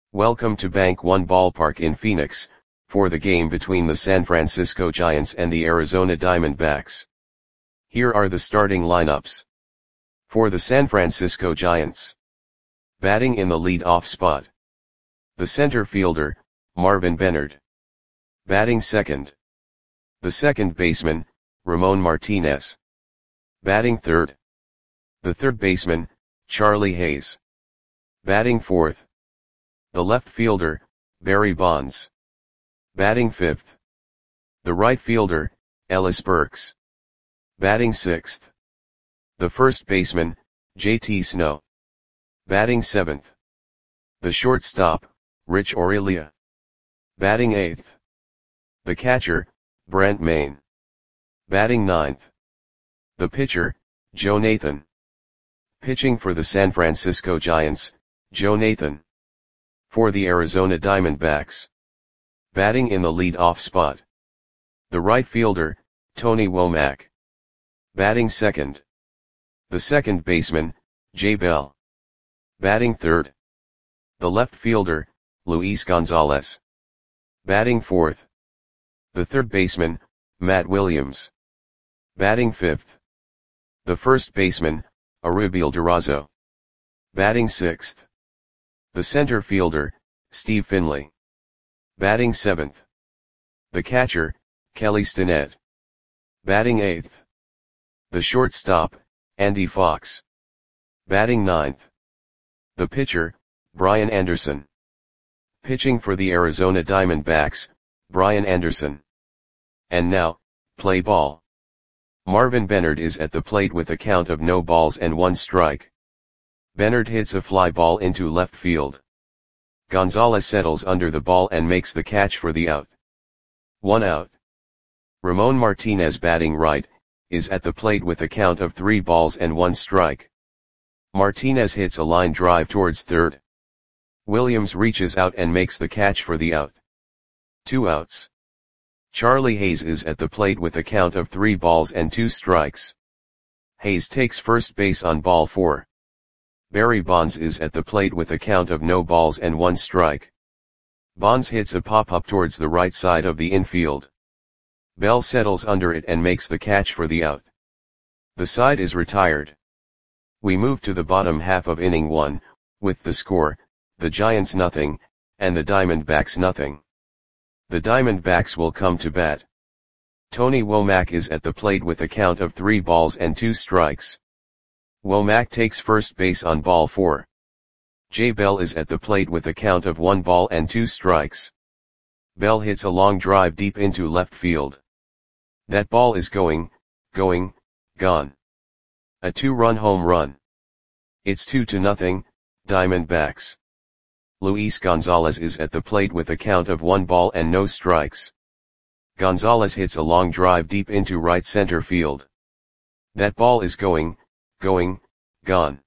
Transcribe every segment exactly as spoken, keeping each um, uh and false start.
Welcome to Bank One Ballpark in Phoenix, for the game between the San Francisco Giants and the Arizona Diamondbacks. Here are the starting lineups. For the San Francisco Giants. Batting in the lead-off spot. The center fielder, Marvin Benard. Batting second. The second baseman, Ramon Martinez. Batting third. The third baseman, Charlie Hayes. Batting fourth. The left fielder, Barry Bonds. Batting fifth. The right fielder, Ellis Burks. Batting sixth. The first baseman, J T Snow. Batting seventh. The shortstop, Rich Aurelia. Batting eighth. The catcher, Brent Mayne. Batting ninth. The pitcher, Joe Nathan. Pitching for the San Francisco Giants, Joe Nathan. For the Arizona Diamondbacks. Batting in the lead-off spot. The right fielder, Tony Womack. Batting second. The second baseman, Jay Bell. Batting third. The left fielder, Luis Gonzalez. Batting fourth. The third baseman, Matt Williams. Batting fifth. The first baseman, Arubiel Durazo. Batting sixth. The center fielder, Steve Finley. Batting seventh. The catcher, Kelly Stinnett. Batting eighth. The shortstop, Andy Fox. Batting ninth. The pitcher, Brian Anderson. Pitching for the Arizona Diamondbacks, Brian Anderson. And now, play ball. Marvin Benard is at the plate with a count of no balls and one strike. Benard hits a fly ball into left field. Gonzalez settles under the ball and makes the catch for the out. One out. Ramon Martinez, batting right, is at the plate with a count of three balls and one strike. Martinez hits a line drive towards third. Williams reaches out and makes the catch for the out. Two outs. Charlie Hayes is at the plate with a count of three balls and two strikes. Hayes takes first base on ball four. Barry Bonds is at the plate with a count of no balls and one strike. Bonds hits a pop-up towards the right side of the infield. Bell settles under it and makes the catch for the out. The side is retired. We move to the bottom half of inning one, with the score, the Giants nothing, and the Diamondbacks nothing. The Diamondbacks will come to bat. Tony Womack is at the plate with a count of three balls and two strikes. Womack takes first base on ball four. Jay Bell is at the plate with a count of one ball and two strikes. Bell hits a long drive deep into left field. That ball is going, going, gone. A two-run home run. It's two to nothing, Diamondbacks. Luis Gonzalez is at the plate with a count of one ball and no strikes. Gonzalez hits a long drive deep into right center field. That ball is going, going, gone.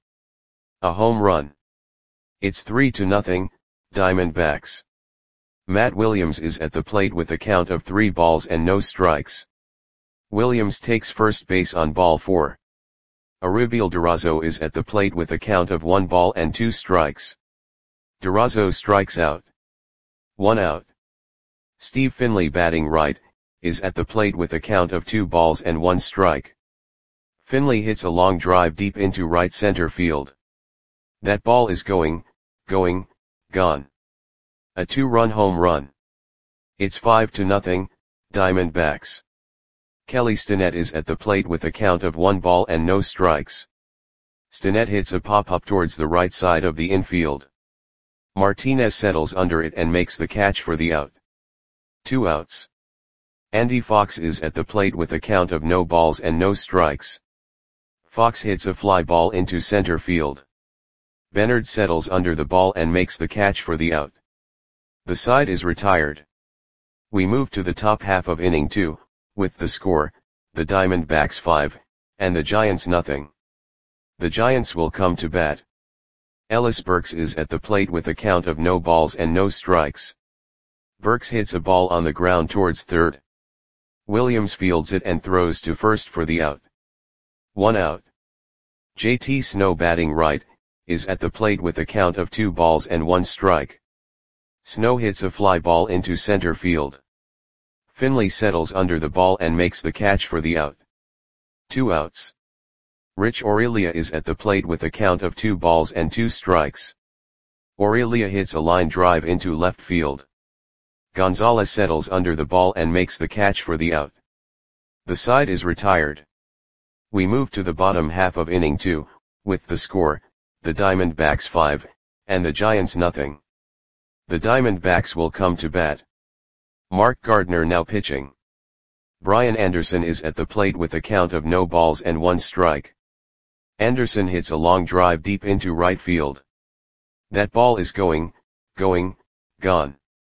A home run. It's three to nothing, Diamondbacks. Matt Williams is at the plate with a count of three balls and no strikes. Williams takes first base on ball four. Arubiel Durazo is at the plate with a count of one ball and two strikes. Durazo strikes out. One out. Steve Finley, batting right, is at the plate with a count of two balls and one strike. Finley hits a long drive deep into right center field. That ball is going, going, gone. A two-run home run. It's five to nothing, Diamondbacks. Kelly Stinnett is at the plate with a count of one ball and no strikes. Stinnett hits a pop-up towards the right side of the infield. Martinez settles under it and makes the catch for the out. Two outs. Andy Fox is at the plate with a count of no balls and no strikes. Fox hits a fly ball into center field. Benard settles under the ball and makes the catch for the out. The side is retired. We move to the top half of inning two, with the score, the Diamondbacks five, and the Giants nothing. The Giants will come to bat. Ellis Burks is at the plate with a count of no balls and no strikes. Burks hits a ball on the ground towards third. Williams fields it and throws to first for the out. One out. J T Snow, batting right, is at the plate with a count of two balls and one strike. Snow hits a fly ball into center field. Finley settles under the ball and makes the catch for the out. Two outs. Rich Aurelia is at the plate with a count of two balls and two strikes. Aurelia hits a line drive into left field. Gonzalez settles under the ball and makes the catch for the out. The side is retired. We move to the bottom half of inning two, with the score, the Diamondbacks five, and the Giants nothing. The Diamondbacks will come to bat. Mark Gardner now pitching. Brian Anderson is at the plate with a count of no balls and one strike. Anderson hits a long drive deep into right field. That ball is going, going, gone.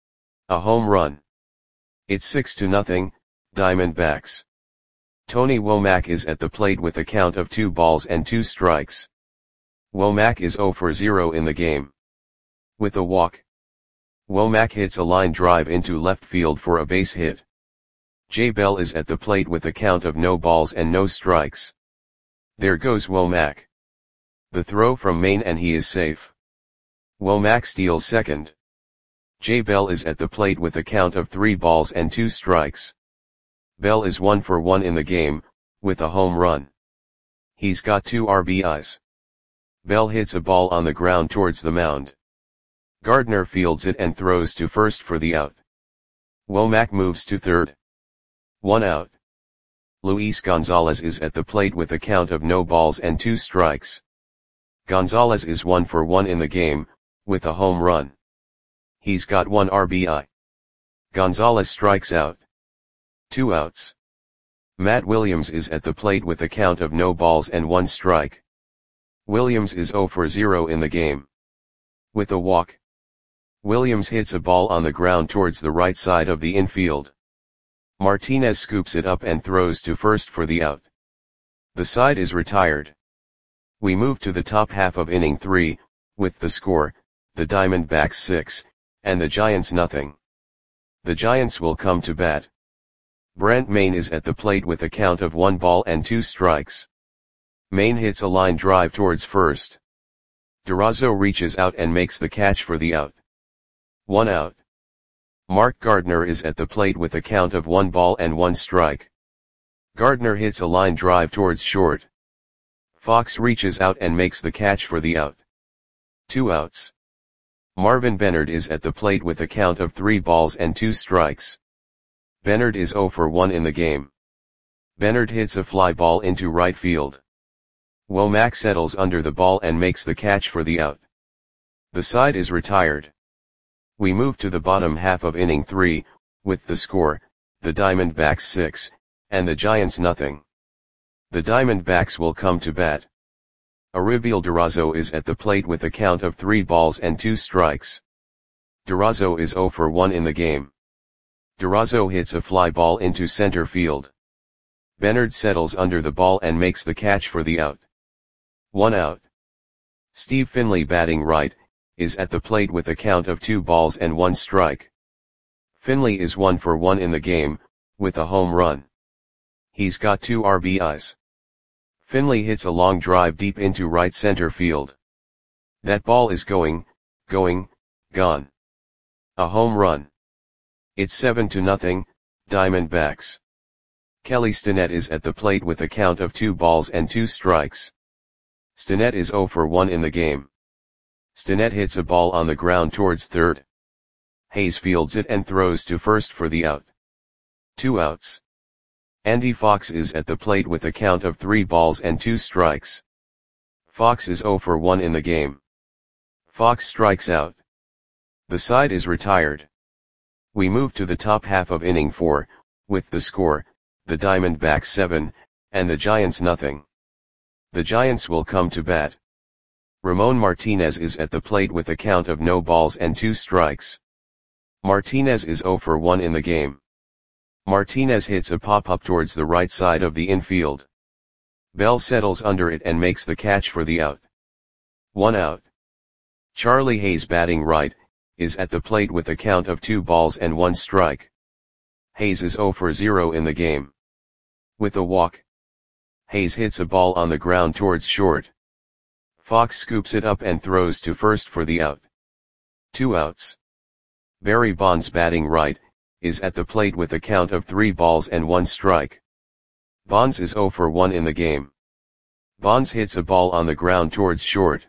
A home run. It's six to nothing, Diamondbacks. Tony Womack is at the plate with a count of two balls and two strikes. Womack is zero for zero in the game. With a walk. Womack hits a line drive into left field for a base hit. Jay Bell is at the plate with a count of no balls and no strikes. There goes Womack. The throw from Maine and he is safe. Womack steals second. Jay Bell is at the plate with a count of three balls and two strikes. Bell is one for one in the game, with a home run. He's got two R B Is. Bell hits a ball on the ground towards the mound. Gardner fields it and throws to first for the out. Womack moves to third. One out. Luis Gonzalez is at the plate with a count of no balls and two strikes. Gonzalez is one for one in the game, with a home run. He's got one R B I. Gonzalez strikes out. Two outs. Matt Williams is at the plate with a count of no balls and one strike. Williams is zero for zero in the game. With a walk. Williams hits a ball on the ground towards the right side of the infield. Martinez scoops it up and throws to first for the out. The side is retired. We move to the top half of inning three, with the score, the Diamondbacks six, and the Giants nothing. The Giants will come to bat. Brent Maine is at the plate with a count of one ball and two strikes. Maine hits a line drive towards first. Durazo reaches out and makes the catch for the out. One out. Mark Gardner is at the plate with a count of one ball and one strike. Gardner hits a line drive towards short. Fox reaches out and makes the catch for the out. Two outs. Marvin Bennard is at the plate with a count of three balls and two strikes. Bennard is zero for one in the game. Bennard hits a fly ball into right field. Womack settles under the ball and makes the catch for the out. The side is retired. We move to the bottom half of inning three, with the score, the Diamondbacks six, and the Giants nothing. The Diamondbacks will come to bat. Aribiel Durazo is at the plate with a count of three balls and two strikes. Durazo is zero for one in the game. Durazo hits a fly ball into center field. Bennard settles under the ball and makes the catch for the out. One out. Steve Finley batting right, is at the plate with a count of two balls and one strike. Finley is one for one in the game, with a home run. He's got two R B Is. Finley hits a long drive deep into right center field. That ball is going, going, gone. A home run. It's seven to nothing, Diamondbacks. Kelly Stinnett is at the plate with a count of two balls and two strikes. Stinnett is zero for one in the game. Stinnett hits a ball on the ground towards third. Hayes fields it and throws to first for the out. Two outs. Andy Fox is at the plate with a count of three balls and two strikes. Fox is zero for one in the game. Fox strikes out. The side is retired. We move to the top half of inning four, with the score, the Diamondbacks seven, and the Giants nothing. The Giants will come to bat. Ramon Martinez is at the plate with a count of no balls and two strikes. Martinez is zero for one in the game. Martinez hits a pop-up towards the right side of the infield. Bell settles under it and makes the catch for the out. One out. Charlie Hayes batting right, is at the plate with a count of two balls and one strike. Hayes is zero for zero in the game. With a walk. Hayes hits a ball on the ground towards short. Fox scoops it up and throws to first for the out. Two outs. Barry Bonds, batting right, is at the plate with a count of three balls and one strike. Bonds is zero for one in the game. Bonds hits a ball on the ground towards short.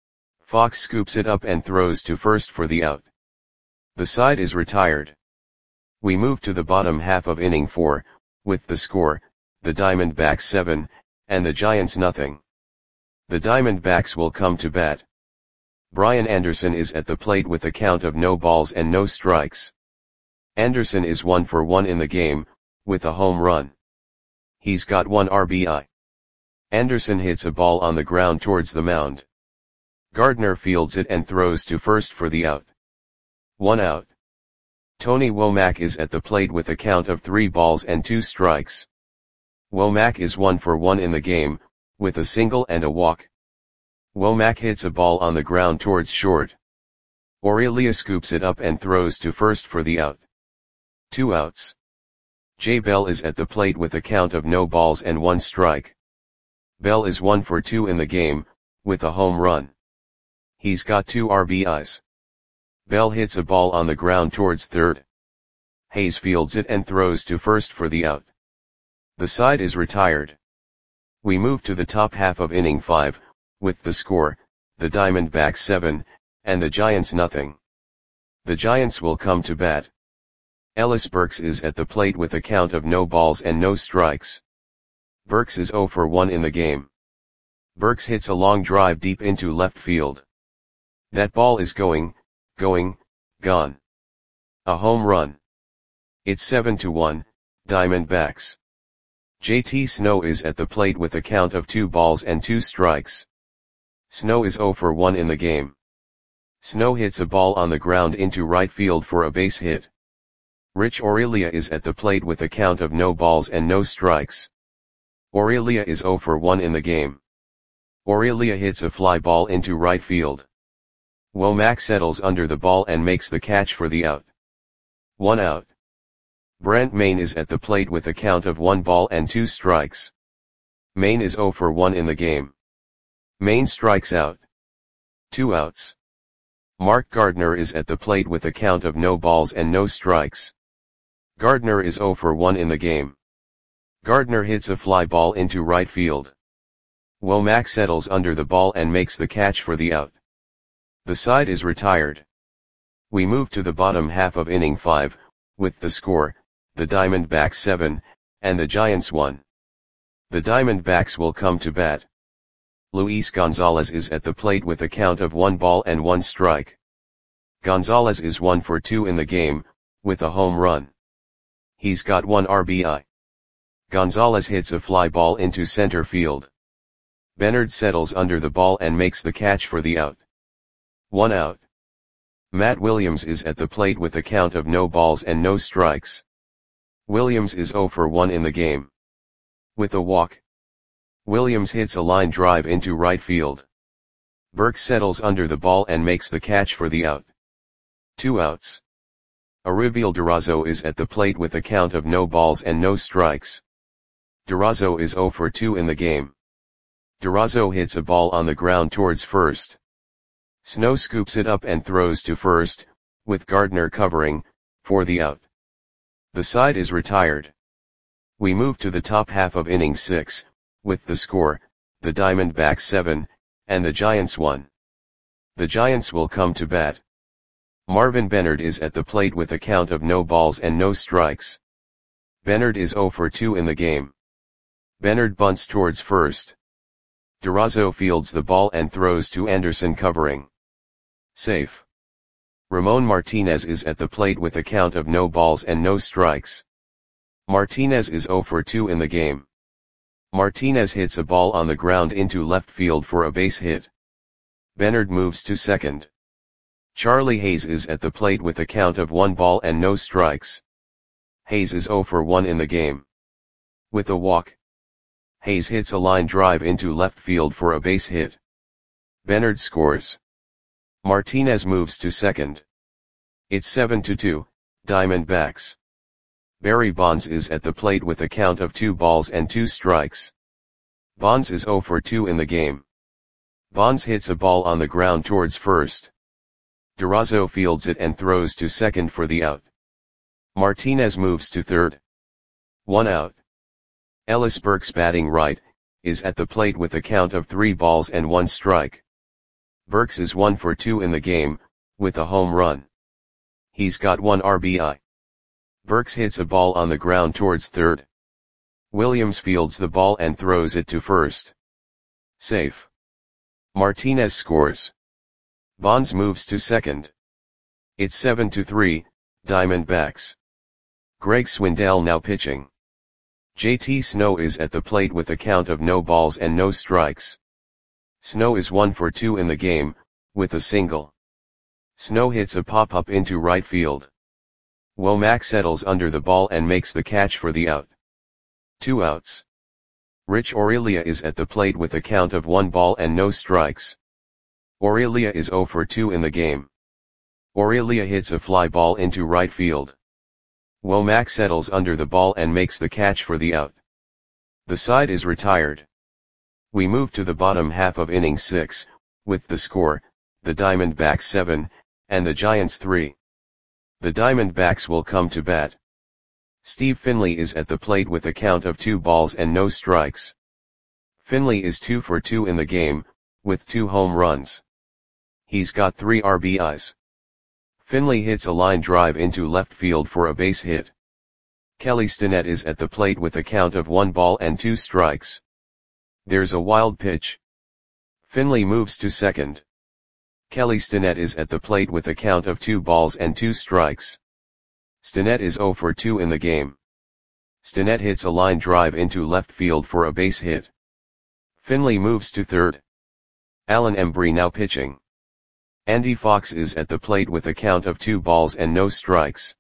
Fox scoops it up and throws to first for the out. The side is retired. We move to the bottom half of inning four, with the score, the Diamondbacks seven, and the Giants nothing. The Diamondbacks will come to bat. Brian Anderson is at the plate with a count of no balls and no strikes. Anderson is one for one in the game, with a home run. He's got one R B I. Anderson hits a ball on the ground towards the mound. Gardner fields it and throws to first for the out. One out. Tony Womack is at the plate with a count of three balls and two strikes. Womack is one for one in the game, with a single and a walk. Womack hits a ball on the ground towards short. Aurelia scoops it up and throws to first for the out. Two outs. Jay Bell is at the plate with a count of no balls and one strike. Bell is one for two in the game, with a home run. He's got two R B Is. Bell hits a ball on the ground towards third. Hayes fields it and throws to first for the out. The side is retired. We move to the top half of inning five, with the score, the Diamondbacks seven, and the Giants nothing. The Giants will come to bat. Ellis Burks is at the plate with a count of no balls and no strikes. Burks is zero for one in the game. Burks hits a long drive deep into left field. That ball is going, going, gone. A home run. It's seven to one, Diamondbacks. J T Snow is at the plate with a count of two balls and two strikes. Snow is zero for one in the game. Snow hits a ball on the ground into right field for a base hit. Rich Aurelia is at the plate with a count of no balls and no strikes. Aurelia is zero for one in the game. Aurelia hits a fly ball into right field. Womack settles under the ball and makes the catch for the out. One out. Brent Maine is at the plate with a count of one ball and two strikes. Maine is zero for one in the game. Maine strikes out. Two outs. Mark Gardner is at the plate with a count of no balls and no strikes. Gardner is zero for one in the game. Gardner hits a fly ball into right field. Womack settles under the ball and makes the catch for the out. The side is retired. We move to the bottom half of inning five, with the score, the Diamondbacks seven, and the Giants one. The Diamondbacks will come to bat. Luis Gonzalez is at the plate with a count of one ball and one strike. Gonzalez is one for two in the game, with a home run. He's got one R B I. Gonzalez hits a fly ball into center field. Bernard settles under the ball and makes the catch for the out. One out. Matt Williams is at the plate with a count of no balls and no strikes. Williams is zero for one in the game. With a walk. Williams hits a line drive into right field. Burks settles under the ball and makes the catch for the out. Two outs. Arubiel Durazo is at the plate with a count of no balls and no strikes. Durazo is zero for two in the game. Durazo hits a ball on the ground towards first. Snow scoops it up and throws to first, with Gardner covering, for the out. The side is retired. We move to the top half of inning six, with the score, the Diamondbacks seven, and the Giants one. The Giants will come to bat. Marvin Bernard is at the plate with a count of no balls and no strikes. Bernard is zero for two in the game. Bernard bunts towards first. Durazo fields the ball and throws to Anderson covering. Safe. Ramon Martinez is at the plate with a count of no balls and no strikes. Martinez is zero for two in the game. Martinez hits a ball on the ground into left field for a base hit. Bernard moves to second. Charlie Hayes is at the plate with a count of one ball and no strikes. Hayes is zero for one in the game. With a walk. Hayes hits a line drive into left field for a base hit. Bernard scores. Martinez moves to second. It's seven to two, Diamondbacks. Barry Bonds is at the plate with a count of two balls and two strikes. Bonds is zero for two in the game. Bonds hits a ball on the ground towards first. Durazo fields it and throws to second for the out. Martinez moves to third. One out. Ellis Burks, batting right, is at the plate with a count of three balls and one strike. Burks is one for two in the game, with a home run. He's got one R B I. Burks hits a ball on the ground towards third. Williams fields the ball and throws it to first. Safe. Martinez scores. Bonds moves to second. It's seven to three, Diamondbacks. Greg Swindell now pitching. J T Snow is at the plate with a count of no balls and no strikes. Snow is one for two in the game, with a single. Snow hits a pop-up into right field. Womack settles under the ball and makes the catch for the out. Two outs. Rich Aurelia is at the plate with a count of one ball and no strikes. Aurelia is zero for two in the game. Aurelia hits a fly ball into right field. Womack settles under the ball and makes the catch for the out. The side is retired. We move to the bottom half of inning six, with the score, the Diamondbacks seven, and the Giants three. The Diamondbacks will come to bat. Steve Finley is at the plate with a count of two balls and no strikes. Finley is two for two in the game, with two home runs. He's got three R B Is. Finley hits a line drive into left field for a base hit. Kelly Stinnett is at the plate with a count of one ball and two strikes. There's a wild pitch. Finley moves to second. Kelly Stinnett is at the plate with a count of two balls and two strikes. Stinnett is zero for two in the game. Stinnett hits a line drive into left field for a base hit. Finley moves to third. Alan Embry now pitching. Andy Fox is at the plate with a count of two balls and no strikes.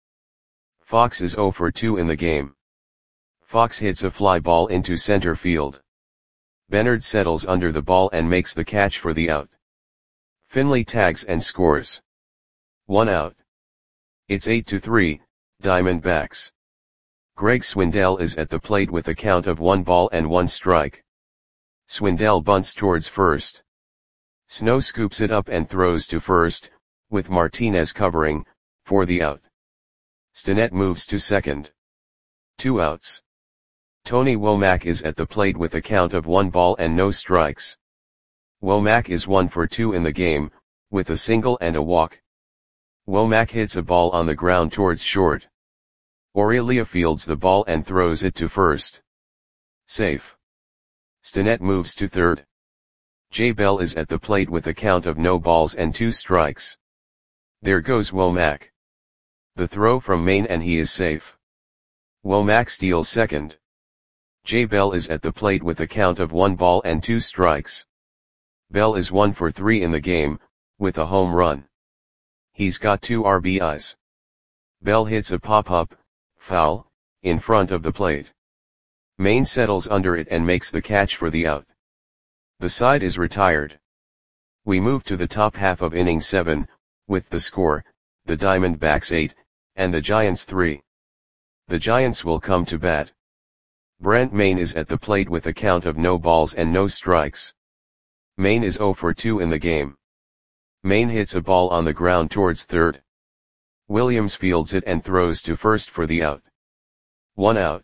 Fox is zero for two in the game. Fox hits a fly ball into center field. Bennard settles under the ball and makes the catch for the out. Finley tags and scores. One out. It's eight to three, Diamondbacks. Greg Swindell is at the plate with a count of one ball and one strike. Swindell bunts towards first. Snow scoops it up and throws to first, with Martinez covering, for the out. Stinnett moves to second. Two outs. Tony Womack is at the plate with a count of one ball and no strikes. Womack is one for two in the game, with a single and a walk. Womack hits a ball on the ground towards short. Aurelia fields the ball and throws it to first. Safe. Stinnett moves to third. Jay Bell is at the plate with a count of no balls and two strikes. There goes Womack. The throw from Maine and he is safe. Womack steals second. Jay Bell is at the plate with a count of one ball and two strikes. Bell is one for three in the game, with a home run. He's got two R B Is. Bell hits a pop-up, foul, in front of the plate. Maine settles under it and makes the catch for the out. The side is retired. We move to the top half of inning seven, with the score, the Diamondbacks eight, and the Giants three. The Giants will come to bat. Brent Maine is at the plate with a count of no balls and no strikes. Maine is zero for two in the game. Maine hits a ball on the ground towards third. Williams fields it and throws to first for the out. One out.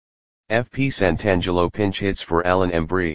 F P Santangelo pinch hits for Alan Embry.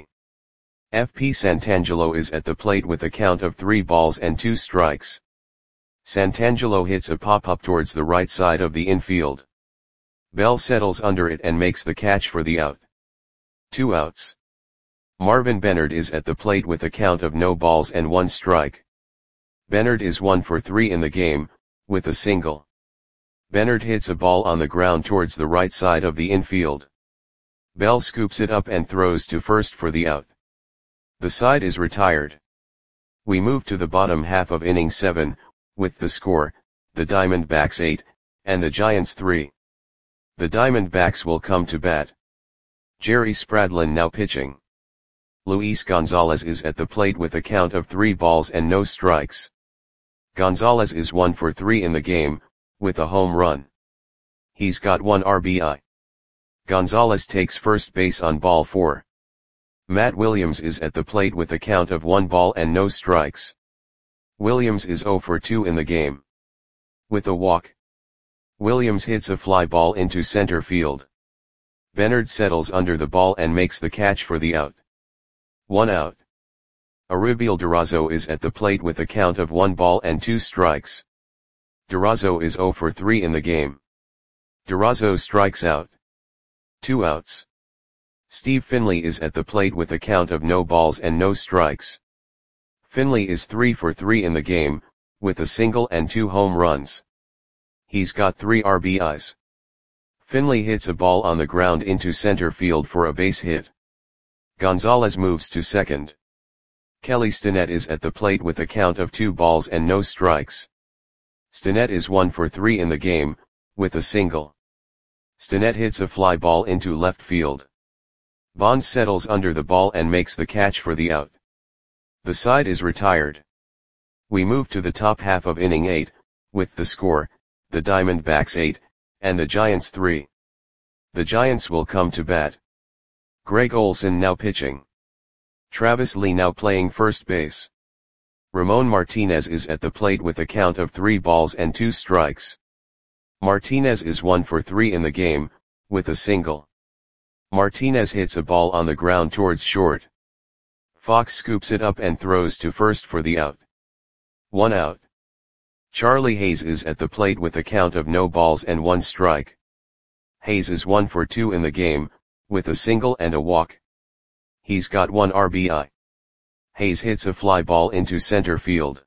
F P Santangelo is at the plate with a count of three balls and two strikes. Santangelo hits a pop-up towards the right side of the infield. Bell settles under it and makes the catch for the out. Two outs. Marvin Bennard is at the plate with a count of no balls and one strike. Bennard is one for three in the game, with a single. Bennard hits a ball on the ground towards the right side of the infield. Bell scoops it up and throws to first for the out. The side is retired. We move to the bottom half of inning seven, with the score, the Diamondbacks eight, and the Giants three. The Diamondbacks will come to bat. Jerry Spradlin now pitching. Luis Gonzalez is at the plate with a count of three balls and no strikes. Gonzalez is one for three in the game, with a home run. He's got one R B I. Gonzalez takes first base on ball four. Matt Williams is at the plate with a count of one ball and no strikes. Williams is zero for two in the game. With a walk, Williams hits a fly ball into center field. Bernard settles under the ball and makes the catch for the out. One out. Arubiel Durazo is at the plate with a count of one ball and two strikes. Durazo is zero for three in the game. Durazo strikes out. Two outs. Steve Finley is at the plate with a count of no balls and no strikes. Finley is three for three in the game, with a single and two home runs. He's got three R B Is. Finley hits a ball on the ground into center field for a base hit. Gonzalez moves to second. Kelly Stinnett is at the plate with a count of two balls and no strikes. Stinnett is one for three in the game, with a single. Stinnett hits a fly ball into left field. Bonds settles under the ball and makes the catch for the out. The side is retired. We move to the top half of inning eight, with the score, the Diamondbacks eight, and the Giants three. The Giants will come to bat. Greg Olson now pitching. Travis Lee now playing first base. Ramon Martinez is at the plate with a count of three balls and two strikes. Martinez is one for three in the game, with a single. Martinez hits a ball on the ground towards short. Fox scoops it up and throws to first for the out. One out. Charlie Hayes is at the plate with a count of no balls and one strike. Hayes is one for two in the game, with a single and a walk. He's got one R B I. Hayes hits a fly ball into center field.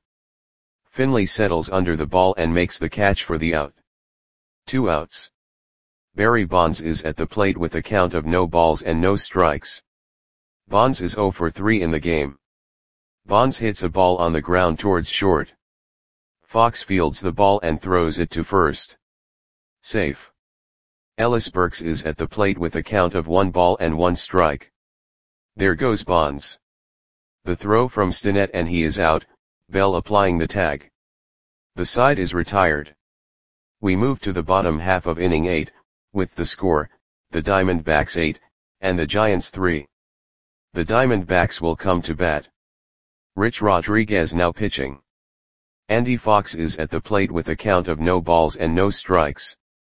Finley settles under the ball and makes the catch for the out. Two outs. Barry Bonds is at the plate with a count of no balls and no strikes. Bonds is zero for three in the game. Bonds hits a ball on the ground towards short. Fox fields the ball and throws it to first. Safe. Ellis Burks is at the plate with a count of one ball and one strike. There goes Bonds. The throw from Stinnett and he is out, Bell applying the tag. The side is retired. We move to the bottom half of inning eight, with the score, the Diamondbacks eight, and the Giants three. The Diamondbacks will come to bat. Rich Rodriguez now pitching. Andy Fox is at the plate with a count of no balls and no strikes.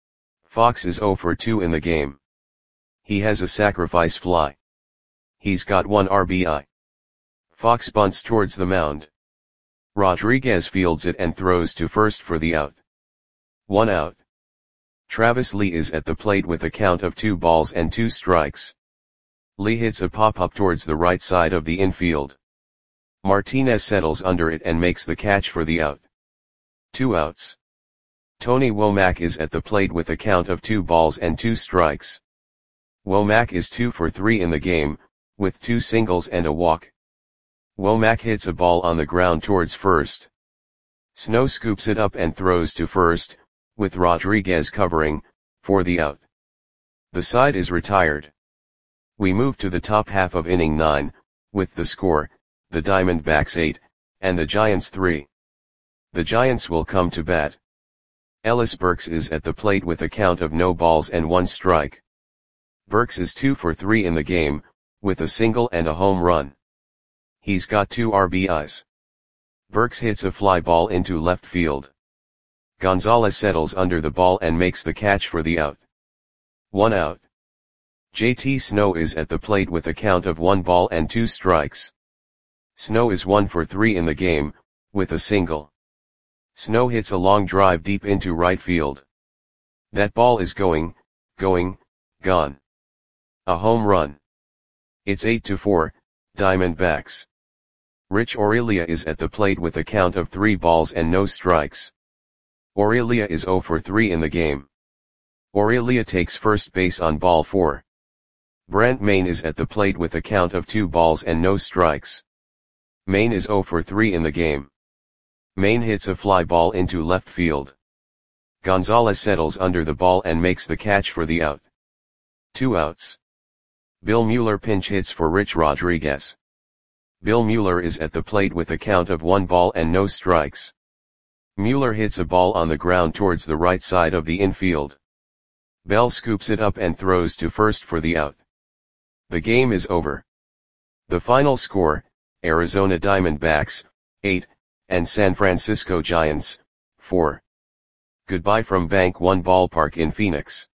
Fox is zero for two in the game. He has a sacrifice fly. He's got one R B I. Fox bunts towards the mound. Rodriguez fields it and throws to first for the out. One out. Travis Lee is at the plate with a count of two balls and two strikes. Lee hits a pop-up towards the right side of the infield. Martinez settles under it and makes the catch for the out. Two outs. Tony Womack is at the plate with a count of two balls and two strikes. Womack is two for three in the game, with two singles and a walk. Womack hits a ball on the ground towards first. Snow scoops it up and throws to first, with Rodriguez covering, for the out. The side is retired. We move to the top half of inning nine, with the score, the Diamondbacks eight, and the Giants three. The Giants will come to bat. Ellis Burks is at the plate with a count of no balls and one strike. Burks is two for three in the game, with a single and a home run. He's got two R B Is. Burks hits a fly ball into left field. Gonzalez settles under the ball and makes the catch for the out. One out. J T Snow is at the plate with a count of one ball and two strikes. Snow is one for three in the game, with a single. Snow hits a long drive deep into right field. That ball is going, going, gone. A home run. It's eight to four, Diamondbacks. Rich Aurelia is at the plate with a count of three balls and no strikes. Aurelia is zero for three in the game. Aurelia takes first base on ball four. Brent Maine is at the plate with a count of two balls and no strikes. Maine is zero for three in the game. Maine hits a fly ball into left field. Gonzalez settles under the ball and makes the catch for the out. Two outs. Bill Mueller pinch hits for Rich Rodriguez. Bill Mueller is at the plate with a count of one ball and no strikes. Mueller hits a ball on the ground towards the right side of the infield. Bell scoops it up and throws to first for the out. The game is over. The final score, Arizona Diamondbacks, eight, and San Francisco Giants, four. Goodbye from Bank One Ballpark in Phoenix.